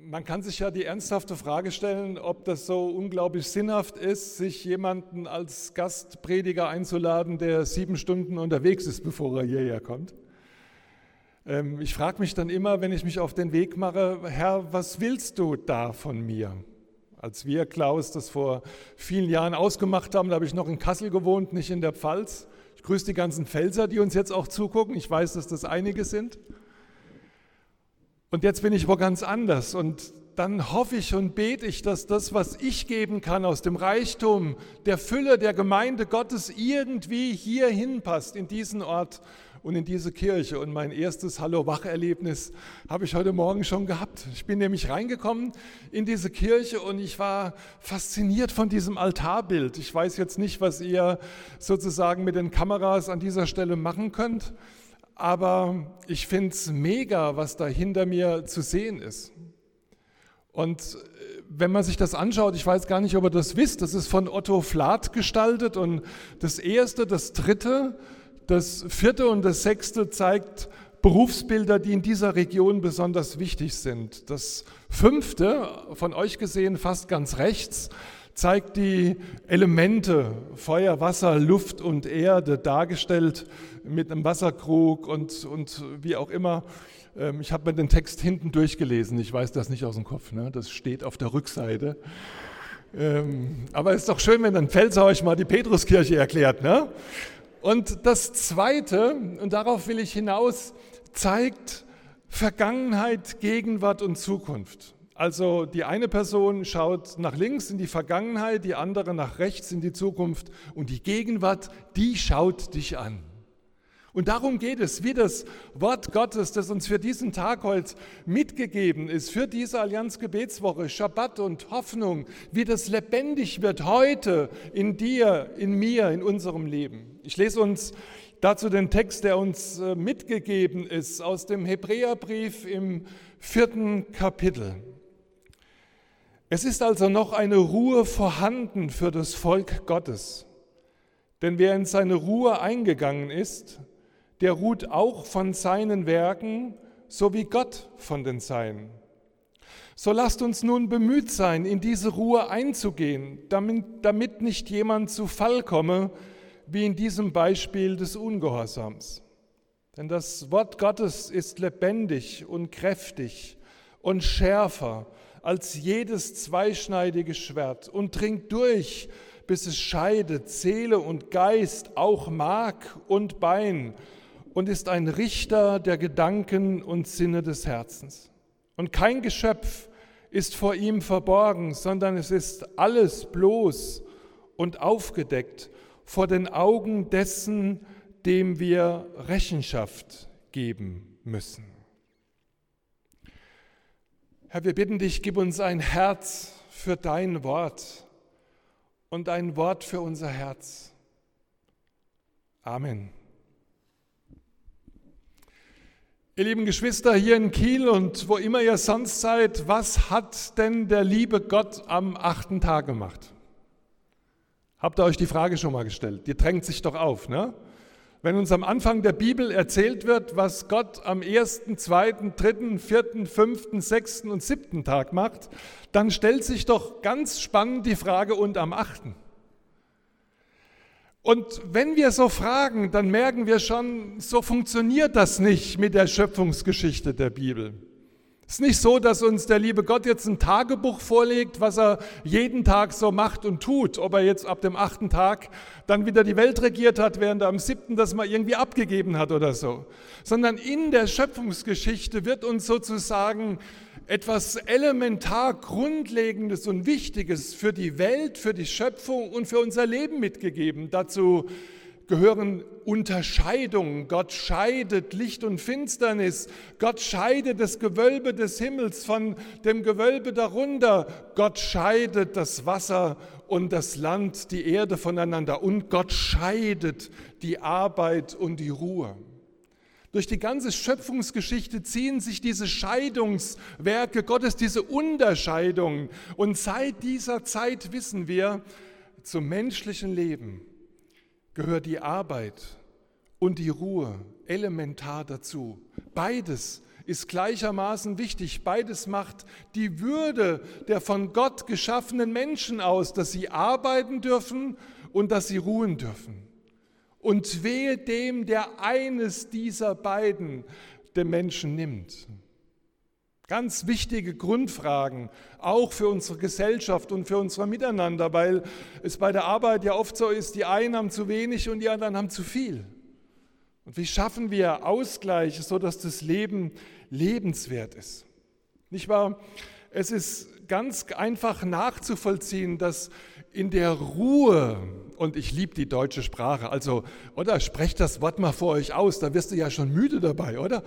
Man kann sich ja die ernsthafte Frage stellen, ob das so unglaublich sinnhaft ist, sich jemanden als Gastprediger einzuladen, der 7 Stunden unterwegs ist, bevor er hierher kommt. Ich frage mich dann immer, wenn ich mich auf den Weg mache, Herr, was willst du da von mir? Als wir, Klaus, das vor vielen Jahren ausgemacht haben, da habe ich noch in Kassel gewohnt, nicht in der Pfalz. Ich grüße die ganzen Pfälzer, die uns jetzt auch zugucken. Ich weiß, dass das einige sind. Und jetzt bin ich wo ganz anders und dann hoffe ich und bete ich, dass das, was ich geben kann aus dem Reichtum, der Fülle der Gemeinde Gottes irgendwie hier hinpasst, in diesen Ort und in diese Kirche. Und mein erstes Hallo-Wach-Erlebnis habe ich heute Morgen schon gehabt. Ich bin nämlich reingekommen in diese Kirche und ich war fasziniert von diesem Altarbild. Ich weiß jetzt nicht, was ihr sozusagen mit den Kameras an dieser Stelle machen könnt. Aber ich finde es mega, was da hinter mir zu sehen ist. Und wenn man sich das anschaut, ich weiß gar nicht, ob ihr das wisst, das ist von Otto Flath gestaltet und das erste, das dritte, das vierte und das sechste zeigt Berufsbilder, die in dieser Region besonders wichtig sind. Das fünfte, von euch gesehen fast ganz rechts, zeigt die Elemente Feuer, Wasser, Luft und Erde dargestellt mit einem Wasserkrug und wie auch immer. Ich habe mir den Text hinten durchgelesen, ich weiß das nicht aus dem Kopf, ne? Das steht auf der Rückseite. Aber es ist doch schön, wenn ein Pfälzer euch mal die Petruskirche erklärt. Ne? Und das Zweite, und darauf will ich hinaus, zeigt Vergangenheit, Gegenwart und Zukunft. Also die eine Person schaut nach links in die Vergangenheit, die andere nach rechts in die Zukunft und die Gegenwart, die schaut dich an. Und darum geht es, wie das Wort Gottes, das uns für diesen Tag heute mitgegeben ist, für diese Allianz-Gebetswoche, Schabbat und Hoffnung, wie das lebendig wird heute in dir, in mir, in unserem Leben. Ich lese uns dazu den Text, der uns mitgegeben ist, aus dem Hebräerbrief im 4. Kapitel. Es ist also noch eine Ruhe vorhanden für das Volk Gottes. Denn wer in seine Ruhe eingegangen ist, der ruht auch von seinen Werken, so wie Gott von den Seinen. So lasst uns nun bemüht sein, in diese Ruhe einzugehen, damit nicht jemand zu Fall komme, wie in diesem Beispiel des Ungehorsams. Denn das Wort Gottes ist lebendig und kräftig und schärfer als jedes zweischneidige Schwert und dringt durch, bis es scheidet Seele und Geist, auch Mark und Bein, und ist ein Richter der Gedanken und Sinne des Herzens. Und kein Geschöpf ist vor ihm verborgen, sondern es ist alles bloß und aufgedeckt vor den Augen dessen, dem wir Rechenschaft geben müssen. Herr, wir bitten dich, gib uns ein Herz für dein Wort und ein Wort für unser Herz. Amen. Ihr lieben Geschwister hier in Kiel und wo immer ihr sonst seid, was hat denn der liebe Gott am 8. Tag gemacht? Habt ihr euch die Frage schon mal gestellt? Die drängt sich doch auf, ne? Wenn uns am Anfang der Bibel erzählt wird, was Gott am 1., 2., 3., 4., 5., 6. und 7. Tag macht, dann stellt sich doch ganz spannend die Frage, und am 8. Und wenn wir so fragen, dann merken wir schon, so funktioniert das nicht mit der Schöpfungsgeschichte der Bibel. Es ist nicht so, dass uns der liebe Gott jetzt ein Tagebuch vorlegt, was er jeden Tag so macht und tut, ob er jetzt ab dem 8. Tag dann wieder die Welt regiert hat, während er am 7. das mal irgendwie abgegeben hat oder so. Sondern in der Schöpfungsgeschichte wird uns sozusagen etwas elementar Grundlegendes und Wichtiges für die Welt, für die Schöpfung und für unser Leben mitgegeben. Dazu gehören Unterscheidungen. Gott scheidet Licht und Finsternis. Gott scheidet das Gewölbe des Himmels von dem Gewölbe darunter. Gott scheidet das Wasser und das Land, die Erde voneinander. Und Gott scheidet die Arbeit und die Ruhe. Durch die ganze Schöpfungsgeschichte ziehen sich diese Scheidungswerke Gottes, diese Unterscheidungen. Und seit dieser Zeit wissen wir, zum menschlichen Leben gehört die Arbeit und die Ruhe elementar dazu. Beides ist gleichermaßen wichtig. Beides macht die Würde der von Gott geschaffenen Menschen aus, dass sie arbeiten dürfen und dass sie ruhen dürfen. Und wehe dem, der eines dieser beiden dem Menschen nimmt. Ganz wichtige Grundfragen, auch für unsere Gesellschaft und für unser Miteinander, weil es bei der Arbeit ja oft so ist, die einen haben zu wenig und die anderen haben zu viel. Und wie schaffen wir Ausgleich, sodass das Leben lebenswert ist? Nicht wahr? Es ist ganz einfach nachzuvollziehen, dass in der Ruhe, und ich liebe die deutsche Sprache, also, oder sprecht das Wort mal vor euch aus, da wirst du ja schon müde dabei, oder?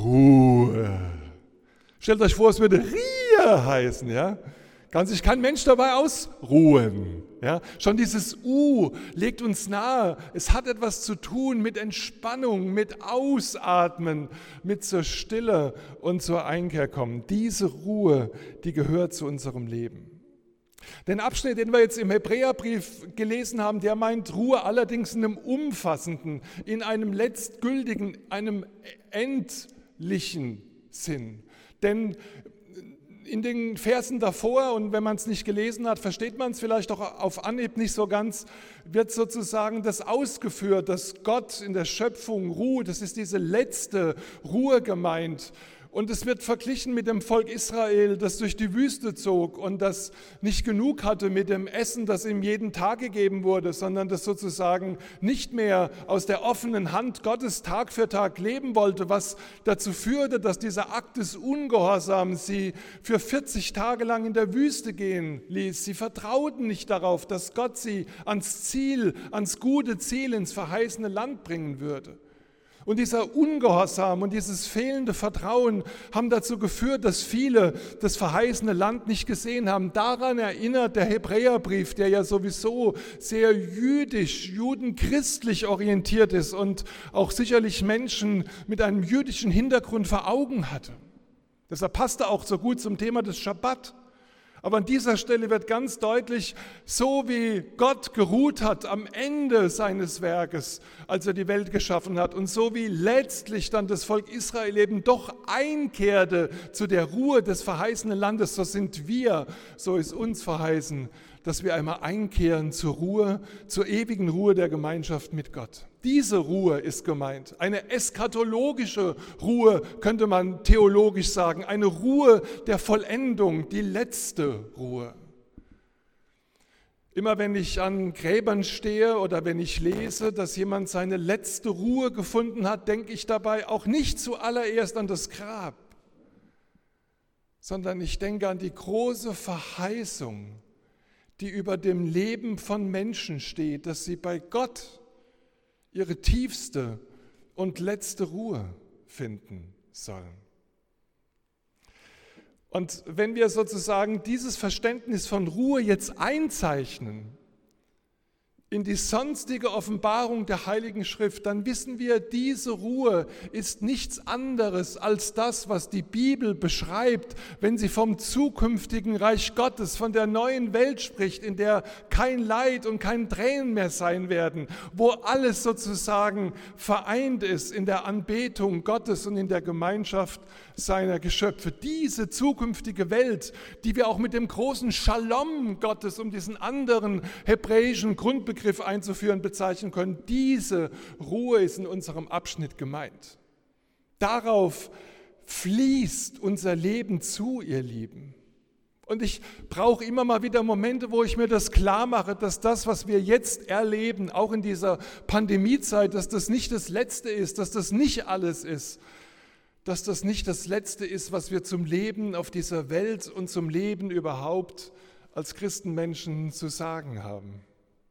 Ruhe. Stellt euch vor, es würde Rie heißen, ja? Kann sich kein Mensch dabei ausruhen. Ja? Schon dieses U legt uns nahe, es hat etwas zu tun mit Entspannung, mit Ausatmen, mit zur Stille und zur Einkehr kommen. Diese Ruhe, die gehört zu unserem Leben. Den Abschnitt, den wir jetzt im Hebräerbrief gelesen haben, der meint Ruhe allerdings in einem umfassenden, in einem letztgültigen, einem endlichen Sinn. Denn in den Versen davor, und wenn man es nicht gelesen hat, versteht man es vielleicht auch auf Anhieb nicht so ganz, wird sozusagen das ausgeführt, dass Gott in der Schöpfung ruht. Das ist diese letzte Ruhe gemeint. Und es wird verglichen mit dem Volk Israel, das durch die Wüste zog und das nicht genug hatte mit dem Essen, das ihm jeden Tag gegeben wurde, sondern das sozusagen nicht mehr aus der offenen Hand Gottes Tag für Tag leben wollte, was dazu führte, dass dieser Akt des Ungehorsams sie für 40 Tage lang in der Wüste gehen ließ. Sie vertrauten nicht darauf, dass Gott sie ans Ziel, ans gute Ziel, ins verheißene Land bringen würde. Und dieser Ungehorsam und dieses fehlende Vertrauen haben dazu geführt, dass viele das verheißene Land nicht gesehen haben. Daran erinnert der Hebräerbrief, der ja sowieso sehr jüdisch, judenchristlich orientiert ist und auch sicherlich Menschen mit einem jüdischen Hintergrund vor Augen hatte. Deshalb passte auch so gut zum Thema des Schabbat. Aber an dieser Stelle wird ganz deutlich, so wie Gott geruht hat am Ende seines Werkes, als er die Welt geschaffen hat, und so wie letztlich dann das Volk Israel eben doch einkehrte zu der Ruhe des verheißenen Landes, so sind wir, so ist uns verheißen, dass wir einmal einkehren zur Ruhe, zur ewigen Ruhe der Gemeinschaft mit Gott. Diese Ruhe ist gemeint, eine eschatologische Ruhe, könnte man theologisch sagen, eine Ruhe der Vollendung, die letzte Ruhe. Immer wenn ich an Gräbern stehe oder wenn ich lese, dass jemand seine letzte Ruhe gefunden hat, denke ich dabei auch nicht zuallererst an das Grab, sondern ich denke an die große Verheißung, die über dem Leben von Menschen steht, dass sie bei Gott ihre tiefste und letzte Ruhe finden sollen. Und wenn wir sozusagen dieses Verständnis von Ruhe jetzt einzeichnen in die sonstige Offenbarung der Heiligen Schrift, dann wissen wir, diese Ruhe ist nichts anderes als das, was die Bibel beschreibt, wenn sie vom zukünftigen Reich Gottes, von der neuen Welt spricht, in der kein Leid und kein Tränen mehr sein werden, wo alles sozusagen vereint ist in der Anbetung Gottes und in der Gemeinschaft seiner Geschöpfe. Diese zukünftige Welt, die wir auch mit dem großen Shalom Gottes, um diesen anderen hebräischen Grundbegriff einzuführen, bezeichnen können, diese Ruhe ist in unserem Abschnitt gemeint. Darauf fließt unser Leben zu, ihr Lieben. Und ich brauche immer mal wieder Momente, wo ich mir das klar mache, dass das, was wir jetzt erleben, auch in dieser Pandemiezeit, dass das nicht das Letzte ist, dass das nicht alles ist, dass das nicht das Letzte ist, was wir zum Leben auf dieser Welt und zum Leben überhaupt als Christenmenschen zu sagen haben.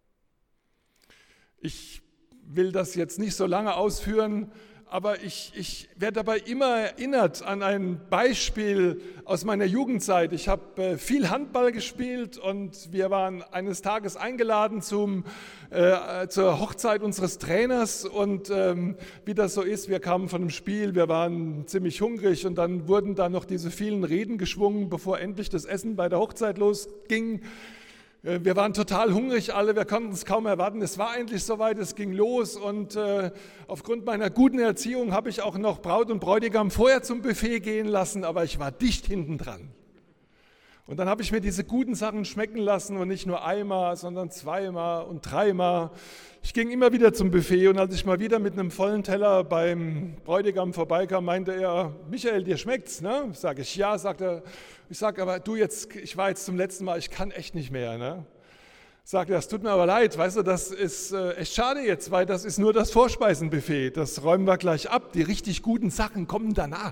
Ich will das jetzt nicht so lange ausführen, aber ich werde dabei immer erinnert an ein Beispiel aus meiner Jugendzeit. Ich habe viel Handball gespielt und wir waren eines Tages eingeladen zur Hochzeit unseres Trainers. Und wie das so ist, wir kamen von einem Spiel, wir waren ziemlich hungrig und dann wurden da noch diese vielen Reden geschwungen, bevor endlich das Essen bei der Hochzeit losging. Wir waren total hungrig alle, wir konnten es kaum erwarten. Es war endlich soweit, es ging los und aufgrund meiner guten Erziehung habe ich auch noch Braut und Bräutigam vorher zum Buffet gehen lassen, aber ich war dicht hinten dran. Und dann habe ich mir diese guten Sachen schmecken lassen und nicht nur einmal, sondern zweimal und dreimal. Ich ging immer wieder zum Buffet und als ich mal wieder mit einem vollen Teller beim Bräutigam vorbeikam, meinte er, Michael, dir schmeckt's, ne? Sage ich, ja, sagt er. Ich sage, aber du jetzt, ich war jetzt zum letzten Mal, ich kann echt nicht mehr, ne? Sagt er, es tut mir aber leid, weißt du, das ist echt schade jetzt, weil das ist nur das Vorspeisenbuffet, das räumen wir gleich ab, die richtig guten Sachen kommen danach.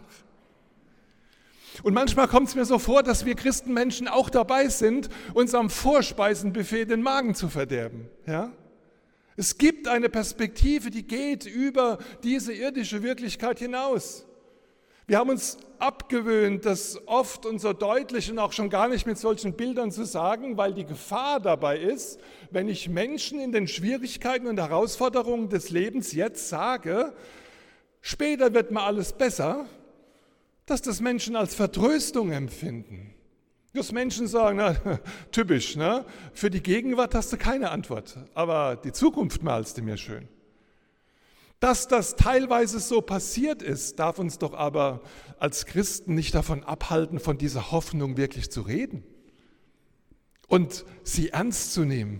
Und manchmal kommt es mir so vor, dass wir Christenmenschen auch dabei sind, uns am Vorspeisenbuffet den Magen zu verderben. Ja? Es gibt eine Perspektive, die geht über diese irdische Wirklichkeit hinaus. Wir haben uns abgewöhnt, das oft und so deutlich und auch schon gar nicht mit solchen Bildern zu sagen, weil die Gefahr dabei ist, wenn ich Menschen in den Schwierigkeiten und Herausforderungen des Lebens jetzt sage, später wird mal alles besser, dass das Menschen als Vertröstung empfinden. Dass Menschen sagen, na, typisch, ne? Für die Gegenwart hast du keine Antwort, aber die Zukunft malst du mir schön. Dass das teilweise so passiert ist, darf uns doch aber als Christen nicht davon abhalten, von dieser Hoffnung wirklich zu reden und sie ernst zu nehmen.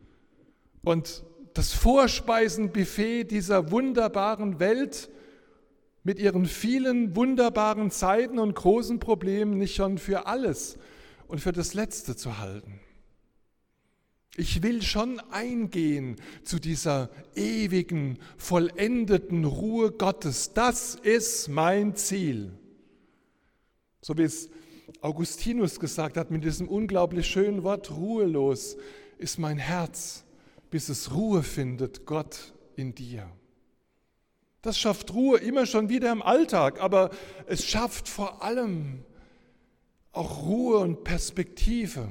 Und das Vorspeisenbuffet dieser wunderbaren Welt mit ihren vielen wunderbaren Zeiten und großen Problemen nicht schon für alles und für das Letzte zu halten. Ich will schon eingehen zu dieser ewigen, vollendeten Ruhe Gottes. Das ist mein Ziel. So wie es Augustinus gesagt hat mit diesem unglaublich schönen Wort, ruhelos ist mein Herz, bis es Ruhe findet, Gott in dir. Das schafft Ruhe immer schon wieder im Alltag, aber es schafft vor allem auch Ruhe und Perspektive.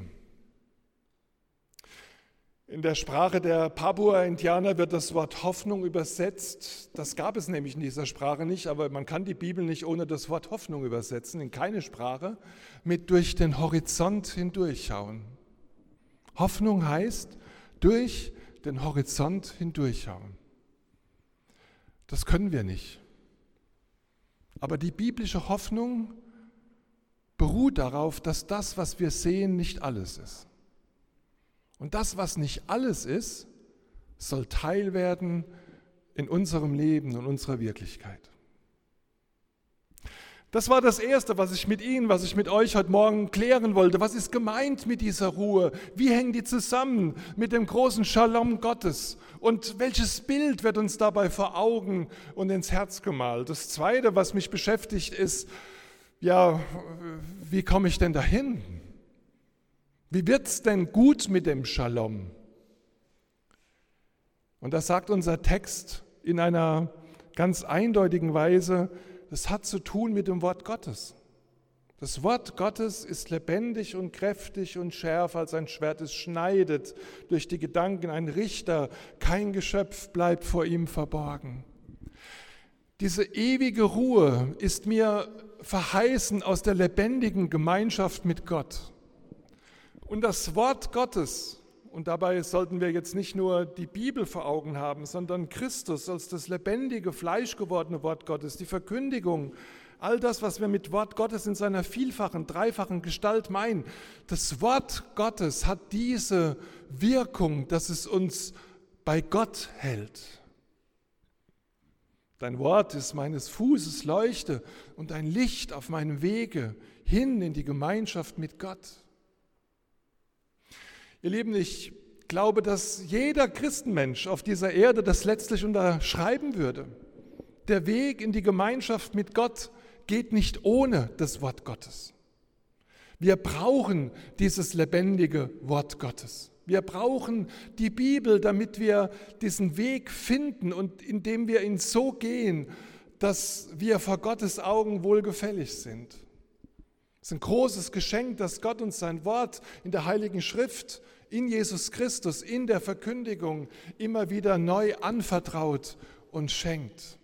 In der Sprache der Papua-Indianer wird das Wort Hoffnung übersetzt. Das gab es nämlich in dieser Sprache nicht, aber man kann die Bibel nicht ohne das Wort Hoffnung übersetzen, in keine Sprache, mit durch den Horizont hindurchschauen. Hoffnung heißt durch den Horizont hindurchschauen. Das können wir nicht. Aber die biblische Hoffnung beruht darauf, dass das, was wir sehen, nicht alles ist. Und das, was nicht alles ist, soll Teil werden in unserem Leben und unserer Wirklichkeit. Das war das Erste, was ich mit Ihnen, was ich mit euch heute Morgen klären wollte. Was ist gemeint mit dieser Ruhe? Wie hängen die zusammen mit dem großen Shalom Gottes? Und welches Bild wird uns dabei vor Augen und ins Herz gemalt? Das Zweite, was mich beschäftigt, ist, ja, wie komme ich denn dahin? Wie wird es denn gut mit dem Shalom? Und das sagt unser Text in einer ganz eindeutigen Weise, das hat zu tun mit dem Wort Gottes. Das Wort Gottes ist lebendig und kräftig und schärfer als ein Schwert. Es schneidet durch die Gedanken, ein Richter, kein Geschöpf bleibt vor ihm verborgen. Diese ewige Ruhe ist mir verheißen aus der lebendigen Gemeinschaft mit Gott. Und das Wort Gottes, und dabei sollten wir jetzt nicht nur die Bibel vor Augen haben, sondern Christus als das lebendige, fleischgewordene Wort Gottes, die Verkündigung, all das, was wir mit Wort Gottes in seiner vielfachen, dreifachen Gestalt meinen. Das Wort Gottes hat diese Wirkung, dass es uns bei Gott hält. Dein Wort ist meines Fußes Leuchte und ein Licht auf meinem Wege hin in die Gemeinschaft mit Gott. Ihr Lieben, ich glaube, dass jeder Christenmensch auf dieser Erde das letztlich unterschreiben würde. Der Weg in die Gemeinschaft mit Gott geht nicht ohne das Wort Gottes. Wir brauchen dieses lebendige Wort Gottes. Wir brauchen die Bibel, damit wir diesen Weg finden und indem wir ihn so gehen, dass wir vor Gottes Augen wohlgefällig sind. Es ist ein großes Geschenk, dass Gott uns sein Wort in der Heiligen Schrift, in Jesus Christus, in der Verkündigung immer wieder neu anvertraut und schenkt.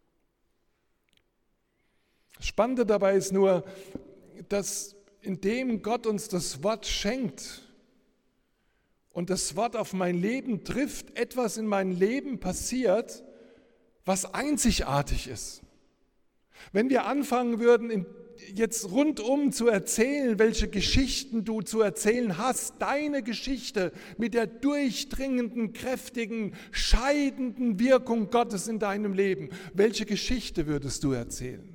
Das Spannende dabei ist nur, dass indem Gott uns das Wort schenkt, und das Wort auf mein Leben trifft, etwas in meinem Leben passiert, was einzigartig ist. Wenn wir anfangen würden, jetzt rundum zu erzählen, welche Geschichten du zu erzählen hast, deine Geschichte mit der durchdringenden, kräftigen, scheidenden Wirkung Gottes in deinem Leben, welche Geschichte würdest du erzählen?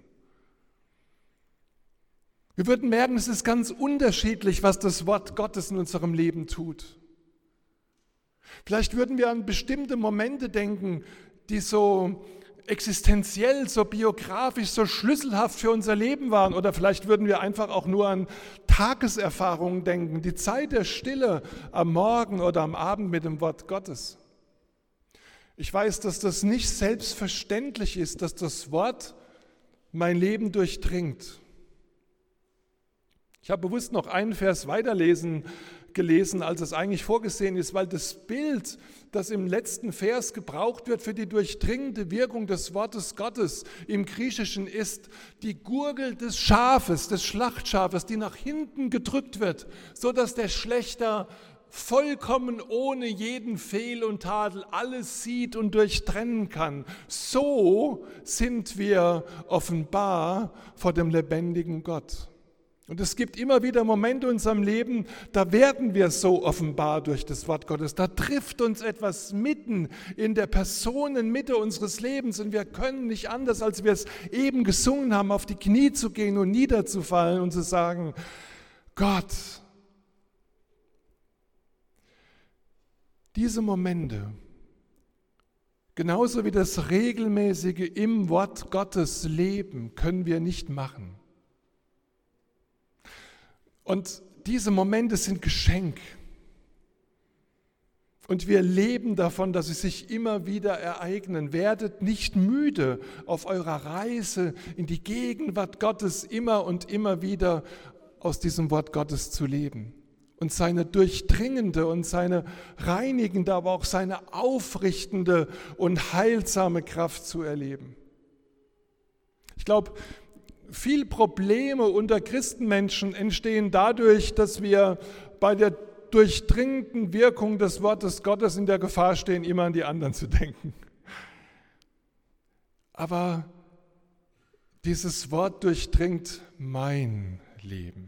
Wir würden merken, es ist ganz unterschiedlich, was das Wort Gottes in unserem Leben tut. Vielleicht würden wir an bestimmte Momente denken, die so existenziell, so biografisch, so schlüsselhaft für unser Leben waren. Oder vielleicht würden wir einfach auch nur an Tageserfahrungen denken, die Zeit der Stille am Morgen oder am Abend mit dem Wort Gottes. Ich weiß, dass das nicht selbstverständlich ist, dass das Wort mein Leben durchdringt. Ich habe bewusst noch einen Vers weitergelesen, als es eigentlich vorgesehen ist, weil das Bild, das im letzten Vers gebraucht wird für die durchdringende Wirkung des Wortes Gottes im Griechischen ist die Gurgel des Schafes, des Schlachtschafes, die nach hinten gedrückt wird, sodass der Schlächter vollkommen ohne jeden Fehl und Tadel alles sieht und durchtrennen kann. So sind wir offenbar vor dem lebendigen Gott. Und es gibt immer wieder Momente in unserem Leben, da werden wir so offenbar durch das Wort Gottes. Da trifft uns etwas mitten in der Personenmitte unseres Lebens und wir können nicht anders, als wir es eben gesungen haben, auf die Knie zu gehen und niederzufallen und zu sagen, Gott, diese Momente, genauso wie das regelmäßige im Wort Gottes Leben, können wir nicht machen. Und diese Momente sind Geschenk. Und wir leben davon, dass sie sich immer wieder ereignen. Werdet nicht müde auf eurer Reise in die Gegenwart Gottes, immer und immer wieder aus diesem Wort Gottes zu leben. Und seine durchdringende und seine reinigende, aber auch seine aufrichtende und heilsame Kraft zu erleben. Ich glaube, viele Probleme unter Christenmenschen entstehen dadurch, dass wir bei der durchdringenden Wirkung des Wortes Gottes in der Gefahr stehen, immer an die anderen zu denken. Aber dieses Wort durchdringt mein Leben.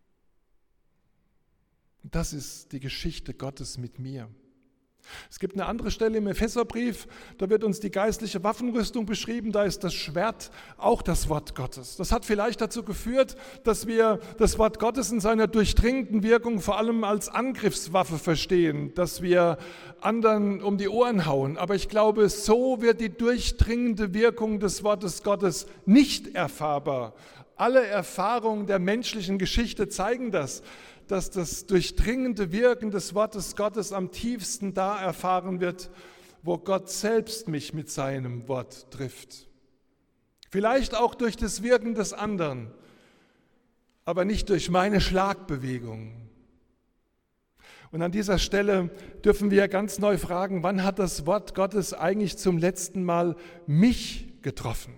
Das ist die Geschichte Gottes mit mir. Es gibt eine andere Stelle im Epheserbrief, da wird uns die geistliche Waffenrüstung beschrieben, da ist das Schwert auch das Wort Gottes. Das hat vielleicht dazu geführt, dass wir das Wort Gottes in seiner durchdringenden Wirkung vor allem als Angriffswaffe verstehen, dass wir anderen um die Ohren hauen. Aber ich glaube, so wird die durchdringende Wirkung des Wortes Gottes nicht erfahrbar. Alle Erfahrungen der menschlichen Geschichte zeigen das, dass das durchdringende Wirken des Wortes Gottes am tiefsten da erfahren wird, wo Gott selbst mich mit seinem Wort trifft. Vielleicht auch durch das Wirken des anderen, aber nicht durch meine Schlagbewegung. Und an dieser Stelle dürfen wir ganz neu fragen, wann hat das Wort Gottes eigentlich zum letzten Mal mich getroffen?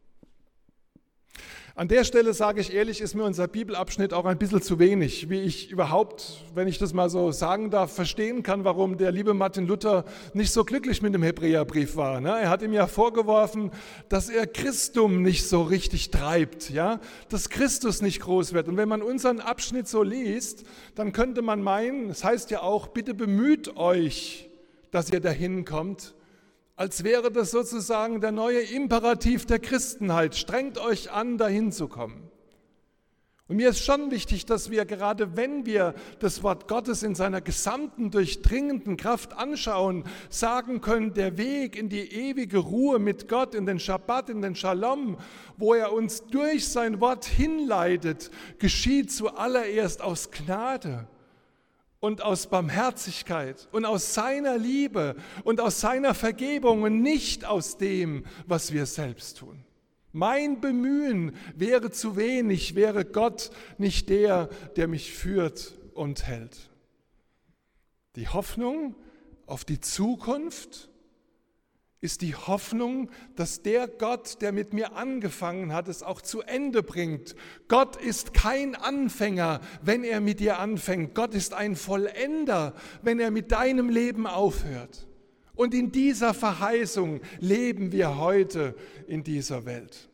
An der Stelle, sage ich ehrlich, ist mir unser Bibelabschnitt auch ein bisschen zu wenig, wie ich überhaupt, wenn ich das mal so sagen darf, verstehen kann, warum der liebe Martin Luther nicht so glücklich mit dem Hebräerbrief war. Er hat ihm ja vorgeworfen, dass er Christum nicht so richtig treibt, ja? Dass Christus nicht groß wird. Und wenn man unseren Abschnitt so liest, dann könnte man meinen, es heißt ja auch, bitte bemüht euch, dass ihr dahin kommt, als wäre das sozusagen der neue Imperativ der Christenheit. Strengt euch an, dahin zu kommen. Und mir ist schon wichtig, dass wir, gerade wenn wir das Wort Gottes in seiner gesamten durchdringenden Kraft anschauen, sagen können, der Weg in die ewige Ruhe mit Gott, in den Schabbat, in den Shalom, wo er uns durch sein Wort hinleitet, geschieht zuallererst aus Gnade und aus Barmherzigkeit und aus seiner Liebe und aus seiner Vergebung und nicht aus dem, was wir selbst tun. Mein Bemühen wäre zu wenig, wäre Gott nicht der, der mich führt und hält. Die Hoffnung auf die Zukunft ist die Hoffnung, dass der Gott, der mit mir angefangen hat, es auch zu Ende bringt. Gott ist kein Anfänger, wenn er mit dir anfängt. Gott ist ein Vollender, wenn er mit deinem Leben aufhört. Und in dieser Verheißung leben wir heute in dieser Welt.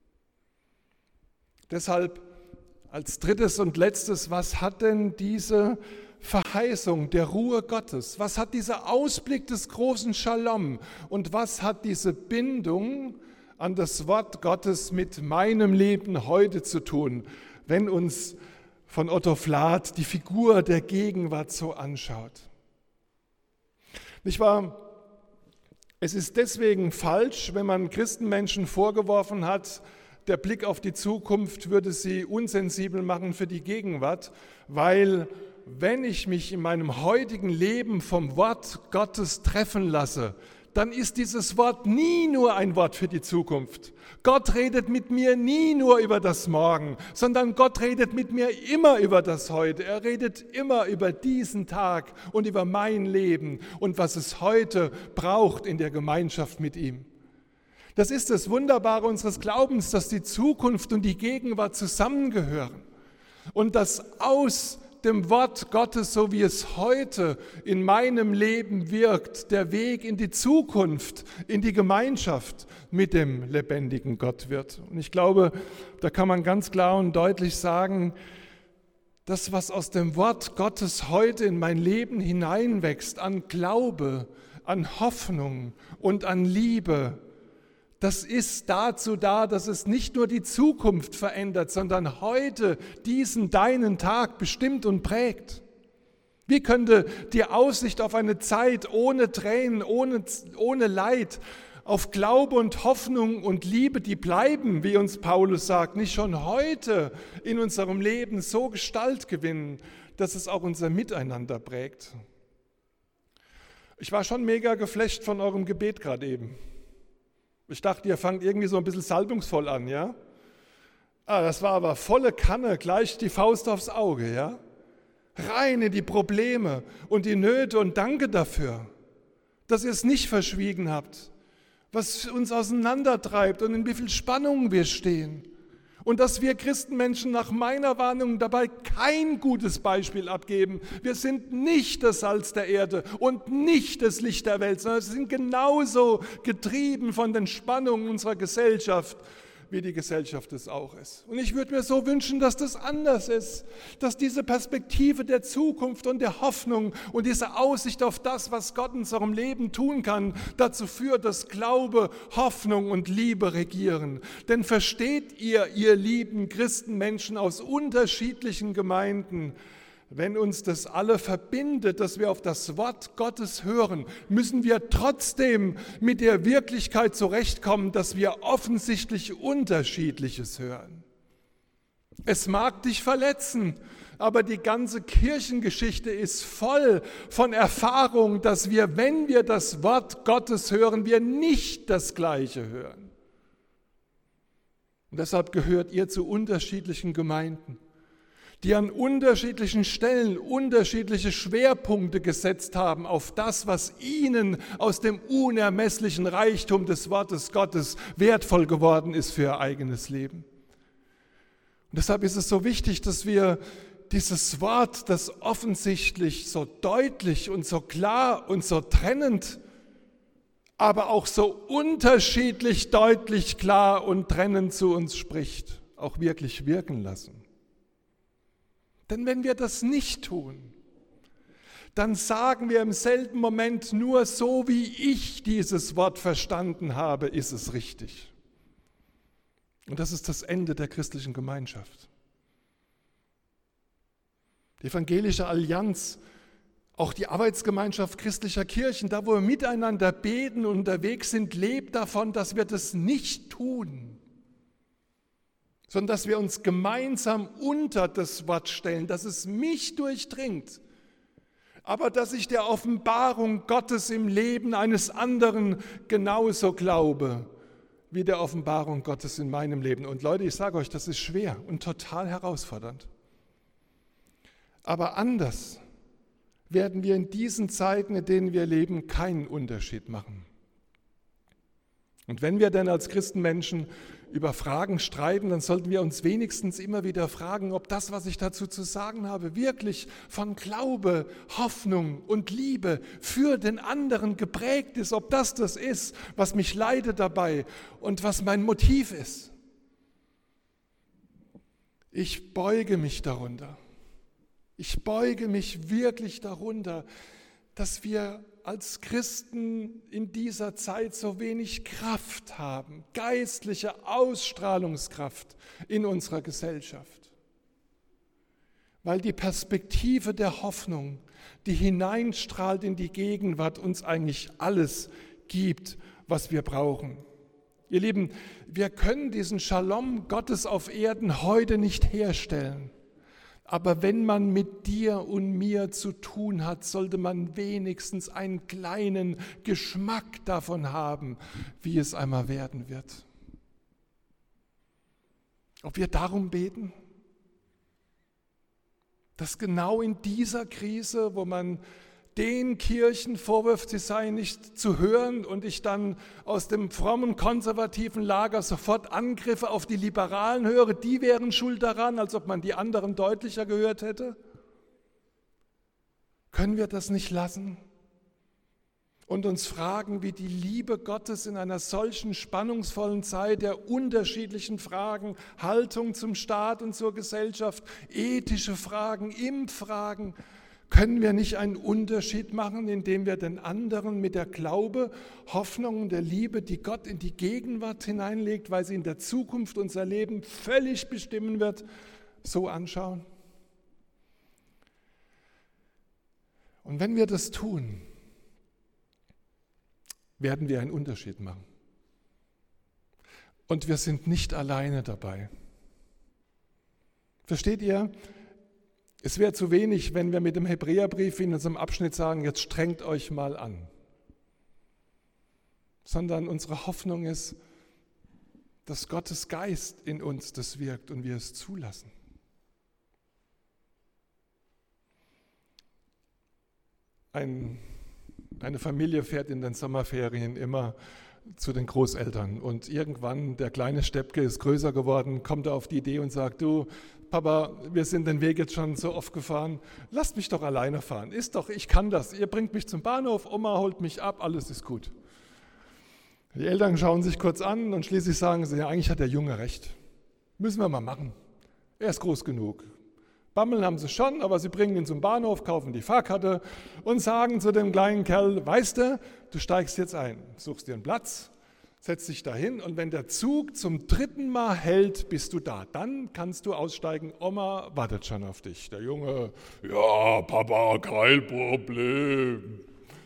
Deshalb als drittes und letztes, was hat denn diese Verheißung der Ruhe Gottes? Was hat dieser Ausblick des großen Shalom? Und was hat diese Bindung an das Wort Gottes mit meinem Leben heute zu tun, wenn uns von Otto Flath die Figur der Gegenwart so anschaut? Nicht wahr? Es ist deswegen falsch, wenn man Christenmenschen vorgeworfen hat, der Blick auf die Zukunft würde sie unsensibel machen für die Gegenwart, weil wenn ich mich in meinem heutigen Leben vom Wort Gottes treffen lasse, dann ist dieses Wort nie nur ein Wort für die Zukunft. Gott redet mit mir nie nur über das Morgen, sondern Gott redet mit mir immer über das Heute. Er redet immer über diesen Tag und über mein Leben und was es heute braucht in der Gemeinschaft mit ihm. Das ist das Wunderbare unseres Glaubens, dass die Zukunft und die Gegenwart zusammengehören und dass aus dem Wort Gottes, so wie es heute in meinem Leben wirkt, der Weg in die Zukunft, in die Gemeinschaft mit dem lebendigen Gott wird. Und ich glaube, da kann man ganz klar und deutlich sagen, das, was aus dem Wort Gottes heute in mein Leben hineinwächst, an Glaube, an Hoffnung und an Liebe, das ist dazu da, dass es nicht nur die Zukunft verändert, sondern heute diesen deinen Tag bestimmt und prägt. Wie könnte die Aussicht auf eine Zeit ohne Tränen, ohne Leid, auf Glaube und Hoffnung und Liebe, die bleiben, wie uns Paulus sagt, nicht schon heute in unserem Leben so Gestalt gewinnen, dass es auch unser Miteinander prägt? Ich war schon mega geflasht von eurem Gebet gerade eben. Ich dachte, ihr fangt irgendwie so ein bisschen salbungsvoll an, ja? Das war aber volle Kanne, gleich die Faust aufs Auge, ja? Rein in die Probleme und die Nöte und danke dafür, dass ihr es nicht verschwiegen habt, was uns auseinandertreibt und in wie viel Spannungen wir stehen. Und dass wir Christenmenschen nach meiner Warnung dabei kein gutes Beispiel abgeben. Wir sind nicht das Salz der Erde und nicht das Licht der Welt, sondern wir sind genauso getrieben von den Spannungen unserer Gesellschaft, wie die Gesellschaft es auch ist. Und ich würde mir so wünschen, dass das anders ist, dass diese Perspektive der Zukunft und der Hoffnung und diese Aussicht auf das, was Gott in unserem Leben tun kann, dazu führt, dass Glaube, Hoffnung und Liebe regieren. Denn versteht ihr lieben Christenmenschen aus unterschiedlichen Gemeinden, wenn uns das alle verbindet, dass wir auf das Wort Gottes hören, müssen wir trotzdem mit der Wirklichkeit zurechtkommen, dass wir offensichtlich Unterschiedliches hören. Es mag dich verletzen, aber die ganze Kirchengeschichte ist voll von Erfahrung, dass wir, wenn wir das Wort Gottes hören, wir nicht das Gleiche hören. Und deshalb gehört ihr zu unterschiedlichen Gemeinden, die an unterschiedlichen Stellen unterschiedliche Schwerpunkte gesetzt haben auf das, was ihnen aus dem unermesslichen Reichtum des Wortes Gottes wertvoll geworden ist für ihr eigenes Leben. Und deshalb ist es so wichtig, dass wir dieses Wort, das offensichtlich so deutlich und so klar und so trennend, aber auch so unterschiedlich deutlich, klar und trennend zu uns spricht, auch wirklich wirken lassen. Denn wenn wir das nicht tun, dann sagen wir im selben Moment nur so, wie ich dieses Wort verstanden habe, ist es richtig. Und das ist das Ende der christlichen Gemeinschaft. Die evangelische Allianz, auch die Arbeitsgemeinschaft christlicher Kirchen, da wo wir miteinander beten und unterwegs sind, lebt davon, dass wir das nicht tun, sondern dass wir uns gemeinsam unter das Wort stellen, dass es mich durchdringt, aber dass ich der Offenbarung Gottes im Leben eines anderen genauso glaube, wie der Offenbarung Gottes in meinem Leben. Und Leute, ich sage euch, das ist schwer und total herausfordernd. Aber anders werden wir in diesen Zeiten, in denen wir leben, keinen Unterschied machen. Und wenn wir denn als Christenmenschen über Fragen streiten, dann sollten wir uns wenigstens immer wieder fragen, ob das, was ich dazu zu sagen habe, wirklich von Glaube, Hoffnung und Liebe für den anderen geprägt ist, ob das ist, was mich leitet dabei und was mein Motiv ist. Ich beuge mich darunter. Ich beuge mich wirklich darunter, dass wir als Christen in dieser Zeit so wenig Kraft haben, geistliche Ausstrahlungskraft in unserer Gesellschaft. Weil die Perspektive der Hoffnung, die hineinstrahlt in die Gegenwart, uns eigentlich alles gibt, was wir brauchen. Ihr Lieben, wir können diesen Shalom Gottes auf Erden heute nicht herstellen. Aber wenn man mit dir und mir zu tun hat, sollte man wenigstens einen kleinen Geschmack davon haben, wie es einmal werden wird. Ob wir darum beten, dass genau in dieser Krise, wo man den Kirchen vorwirft, sie seien nicht zu hören und ich dann aus dem frommen konservativen Lager sofort Angriffe auf die Liberalen höre, die wären schuld daran, als ob man die anderen deutlicher gehört hätte? Können wir das nicht lassen und uns fragen, wie die Liebe Gottes in einer solchen spannungsvollen Zeit der unterschiedlichen Fragen, Haltung zum Staat und zur Gesellschaft, ethische Fragen, Impffragen, können wir nicht einen Unterschied machen, indem wir den anderen mit der Glaube, Hoffnung und der Liebe, die Gott in die Gegenwart hineinlegt, weil sie in der Zukunft unser Leben völlig bestimmen wird, so anschauen? Und wenn wir das tun, werden wir einen Unterschied machen. Und wir sind nicht alleine dabei. Versteht ihr? Es wäre zu wenig, wenn wir mit dem Hebräerbrief in unserem Abschnitt sagen, jetzt strengt euch mal an. Sondern unsere Hoffnung ist, dass Gottes Geist in uns das wirkt und wir es zulassen. Eine Familie fährt in den Sommerferien immer zu den Großeltern und irgendwann, der kleine Steppke ist größer geworden, kommt er auf die Idee und sagt, du Papa, wir sind den Weg jetzt schon so oft gefahren, lasst mich doch alleine fahren, ich kann das, ihr bringt mich zum Bahnhof, Oma holt mich ab, alles ist gut. Die Eltern schauen sich kurz an und schließlich sagen sie, ja, eigentlich hat der Junge recht, müssen wir mal machen, er ist groß genug. Bammeln haben sie schon, aber sie bringen ihn zum Bahnhof, kaufen die Fahrkarte und sagen zu dem kleinen Kerl, weißt du steigst jetzt ein, suchst dir einen Platz, setzt dich dahin und wenn der Zug zum 3. Mal hält, bist du da. Dann kannst du aussteigen, Oma wartet schon auf dich. Der Junge, ja Papa, kein Problem.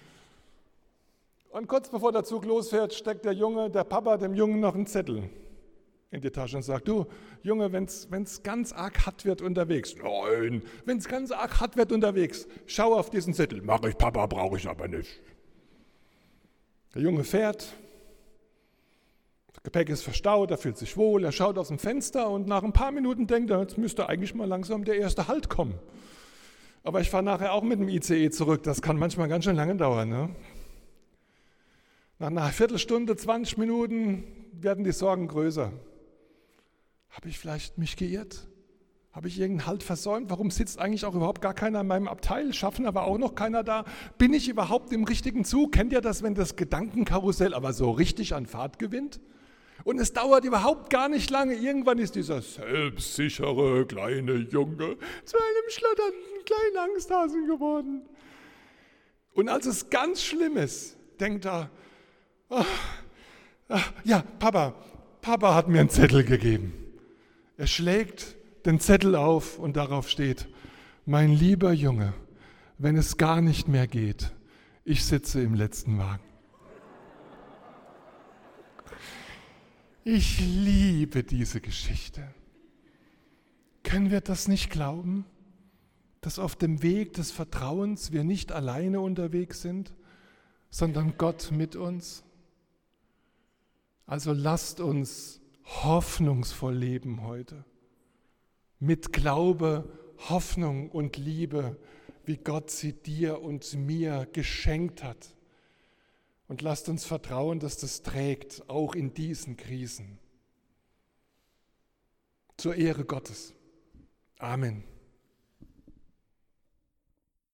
Und kurz bevor der Zug losfährt, steckt der Papa dem Jungen noch einen Zettel in die Tasche und sagt, du Junge, wenn es ganz arg hart wird unterwegs, nein, wenn es ganz arg hart wird unterwegs, schau auf diesen Zettel, mach ich Papa, brauche ich aber nicht. Der Junge fährt, das Gepäck ist verstaut, er fühlt sich wohl, er schaut aus dem Fenster und nach ein paar Minuten denkt er, jetzt müsste eigentlich mal langsam der erste Halt kommen. Aber ich fahre nachher auch mit dem ICE zurück, das kann manchmal ganz schön lange dauern. Ne? Nach einer Viertelstunde, 20 Minuten werden die Sorgen größer. Habe ich vielleicht mich geirrt? Habe ich irgendeinen Halt versäumt? Warum sitzt eigentlich auch überhaupt gar keiner in meinem Abteil? Schaffen aber auch noch keiner da? Bin ich überhaupt im richtigen Zug? Kennt ihr das, wenn das Gedankenkarussell aber so richtig an Fahrt gewinnt? Und es dauert überhaupt gar nicht lange. Irgendwann ist dieser selbstsichere kleine Junge zu einem schlotternden kleinen Angsthasen geworden. Und als es ganz schlimm ist, denkt er, ja, Papa hat mir einen Zettel gegeben. Er schlägt den Zettel auf und darauf steht, mein lieber Junge, wenn es gar nicht mehr geht, ich sitze im letzten Wagen. Ich liebe diese Geschichte. Können wir das nicht glauben, dass auf dem Weg des Vertrauens wir nicht alleine unterwegs sind, sondern Gott mit uns? Also lasst uns hoffnungsvoll leben heute. Mit Glaube, Hoffnung und Liebe, wie Gott sie dir und mir geschenkt hat. Und lasst uns vertrauen, dass das trägt, auch in diesen Krisen. Zur Ehre Gottes. Amen.